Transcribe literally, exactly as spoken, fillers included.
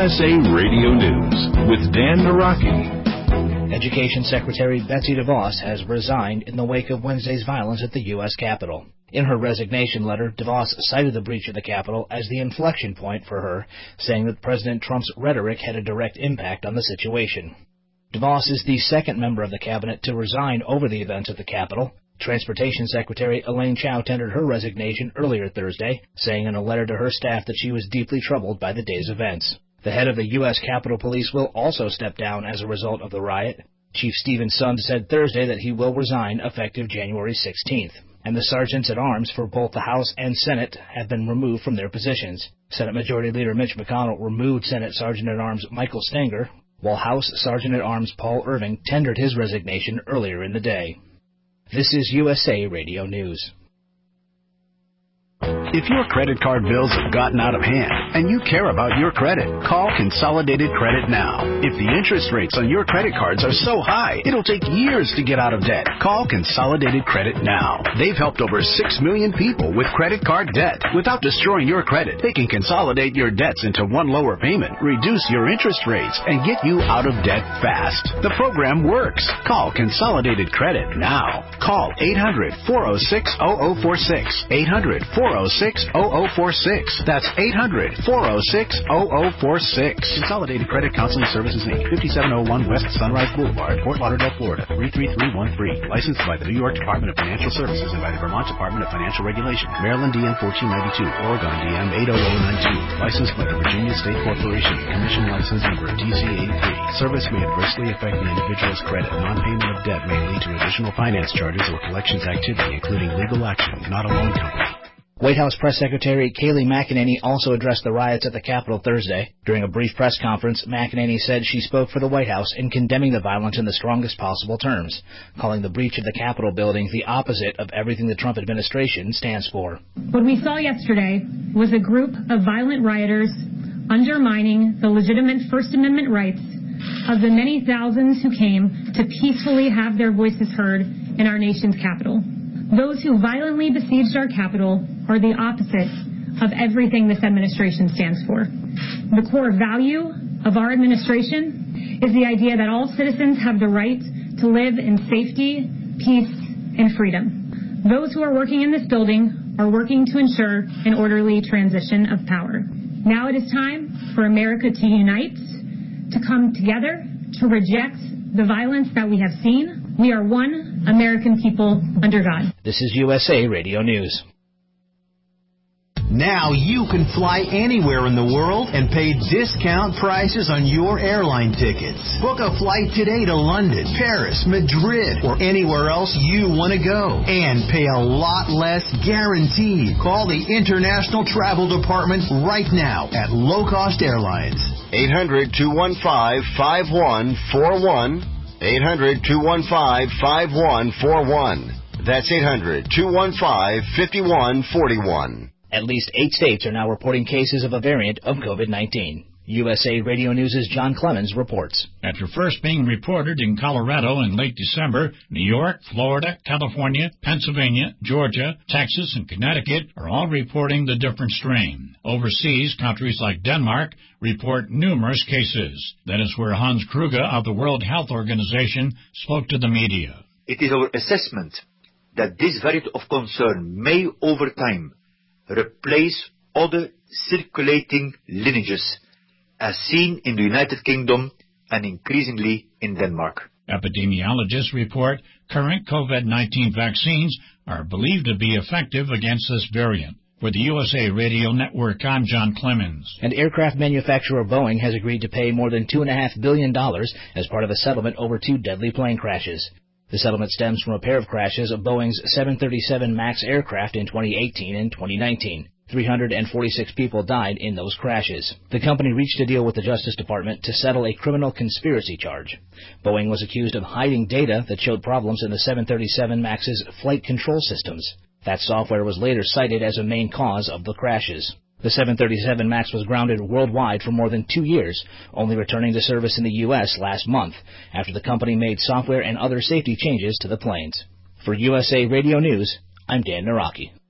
S A Radio News with Dan Naraki. Education Secretary Betsy DeVos has resigned in the wake of Wednesday's violence at the U S Capitol. In her resignation letter, DeVos cited the breach of the Capitol as the inflection point for her, saying that President Trump's rhetoric had a direct impact on the situation. DeVos is the second member of the cabinet to resign over the events at the Capitol. Transportation Secretary Elaine Chao tendered her resignation earlier Thursday, saying in a letter to her staff that she was deeply troubled by the day's events. The head of the U S Capitol Police will also step down as a result of the riot. Chief Stephen Sund said Thursday that he will resign effective January sixteenth. And the sergeants-at-arms for both the House and Senate have been removed from their positions. Senate Majority Leader Mitch McConnell removed Senate Sergeant-at-Arms Michael Stenger, while House Sergeant-at-Arms Paul Irving tendered his resignation earlier in the day. This is U S A Radio News. If your credit card bills have gotten out of hand and you care about your credit, call Consolidated Credit now. If the interest rates on your credit cards are so high, it'll take years to get out of debt. Call Consolidated Credit now. They've helped over six million people with credit card debt. Without destroying your credit, they can consolidate your debts into one lower payment, reduce your interest rates, and get you out of debt fast. The program works. Call Consolidated Credit now. Call eight hundred, four oh six, oh oh four six. eight hundred, four oh six, oh oh four six. That's eight hundred, four oh six, oh oh four six. Consolidated Credit Counseling Services, Incorporated, fifty-seven oh one West Sunrise Boulevard, Fort Lauderdale, Florida, three three three one three. Licensed by the New York Department of Financial Services and by the Vermont Department of Financial Regulation. Maryland D M fourteen ninety-two, Oregon D M eight oh oh nine two. Licensed by the Virginia State Corporation. Commission license number D C eighty-three. Service may adversely affect the individual's credit. Non-payment of debt may lead to additional finance charges or collections activity, including legal action, not a loan company. White House Press Secretary Kayleigh McEnany also addressed the riots at the Capitol Thursday. During a brief press conference, McEnany said she spoke for the White House in condemning the violence in the strongest possible terms, calling the breach of the Capitol building the opposite of everything the Trump administration stands for. What we saw yesterday was a group of violent rioters undermining the legitimate First Amendment rights of the many thousands who came to peacefully have their voices heard in our nation's capital. Those who violently besieged our capital are the opposite of everything this administration stands for. The core value of our administration is the idea that all citizens have the right to live in safety, peace, and freedom. Those who are working in this building are working to ensure an orderly transition of power. Now it is time for America to unite, to come together, to reject the violence that we have seen. We are one American people under God. This is U S A Radio News. Now you can fly anywhere in the world and pay discount prices on your airline tickets. Book a flight today to London, Paris, Madrid, or anywhere else you want to go. And pay a lot less guaranteed. Call the International Travel Department right now at Low Cost Airlines. eight hundred, two one five, five one four one. eight hundred, two one five, five one four one. That's eight hundred, two one five, five one four one. At least eight states are now reporting cases of a variant of COVID nineteen. U S A Radio News' John Clemens reports. After first being reported in Colorado in late December, New York, Florida, California, Pennsylvania, Georgia, Texas, and Connecticut are all reporting the different strain. Overseas, countries like Denmark report numerous cases. That is where Hans Kluge of the World Health Organization spoke to the media. It is our assessment that this variant of concern may, over time, replace other circulating lineages, as seen in the United Kingdom and increasingly in Denmark. Epidemiologists report current COVID nineteen vaccines are believed to be effective against this variant. For the U S A Radio Network, I'm John Clemens. And aircraft manufacturer Boeing has agreed to pay more than two point five billion dollars as part of a settlement over two deadly plane crashes. The settlement stems from a pair of crashes of Boeing's seven thirty-seven MAX aircraft in twenty eighteen and twenty nineteen. three hundred forty-six people died in those crashes. The company reached a deal with the Justice Department to settle a criminal conspiracy charge. Boeing was accused of hiding data that showed problems in the seven thirty-seven MAX's flight control systems. That software was later cited as a main cause of the crashes. The seven thirty-seven MAX was grounded worldwide for more than two years, only returning to service in the U S last month, after the company made software and other safety changes to the planes. For U S A Radio News, I'm Dan Naraki.